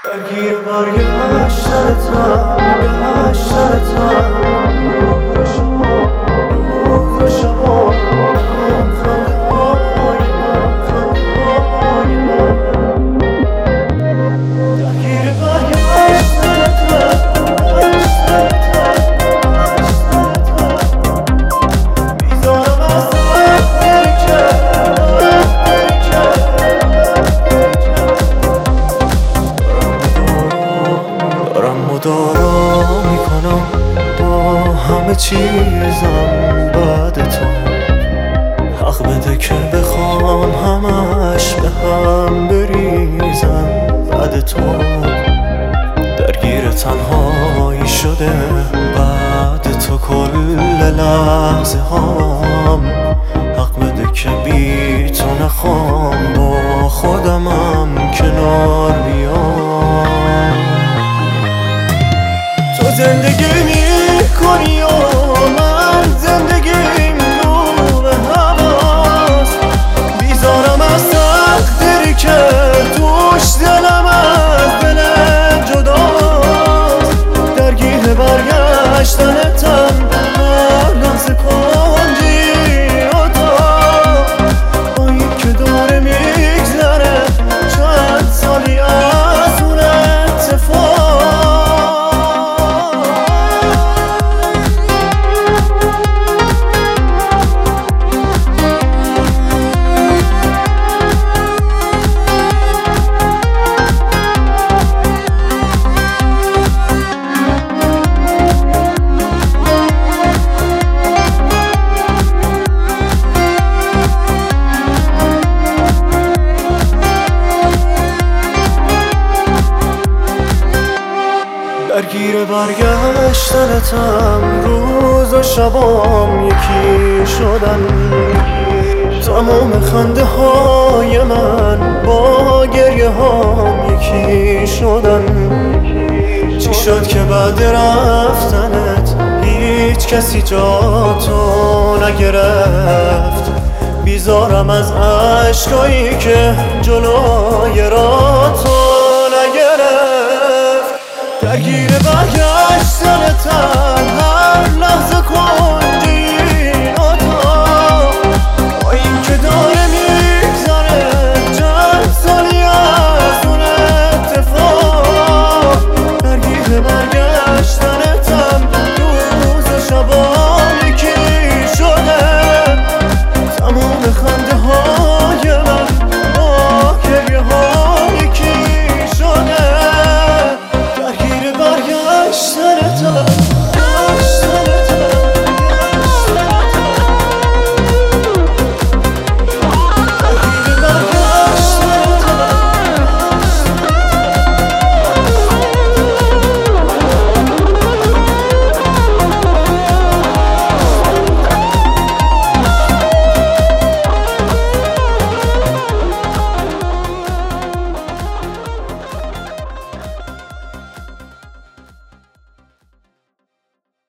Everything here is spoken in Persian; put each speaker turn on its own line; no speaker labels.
درگیر برگشتنتم دارا میکنم با همه چیزم بعد تو. حق بده که بخوام همش به هم بریزم بعد تو. درگیر تنهایی شده بعد تو کل لحظه هام. حق بده که بی تو نخوام با خودمم کنار بیام. تو زندگی میکنی و من زندگیم رو به هواست. بیزارم از تقدیری که توش دلم از دل جداست. درگیر برگشتنتم هر لحظه کنجی با این که داره میگذره چند سالی از اون اتفاق. درگیر برگشتنتم روز و شبام یکی شدن. تمام خنده های من با گریه هام یکی شدن. چی شد که بعد رفتنت هیچ کسی جا تو نگرفت؟ بیزارم از عشقایی که جلوی را تو نگرفت. درگیر برگشتنتم هر لحظه کن